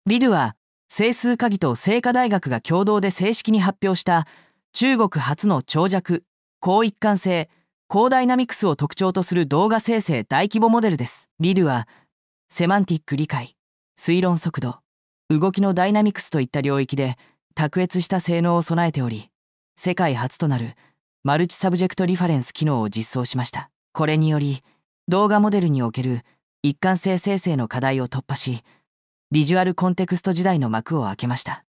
ビドゥは整数科技と清華大学が共同で正式に発表した中国初の長尺、高一貫性、高ダイナミクスを特徴とする動画生成大規模モデルです。ビドゥはセマンティック理解、推論速度、動きのダイナミクスといった領域で卓越した性能を備えており、世界初となるマルチサブジェクトリファレンス機能を実装しました。これにより動画モデルにおける一貫性生成の課題を突破し、ビジュアルコンテクスト時代の幕を開けました。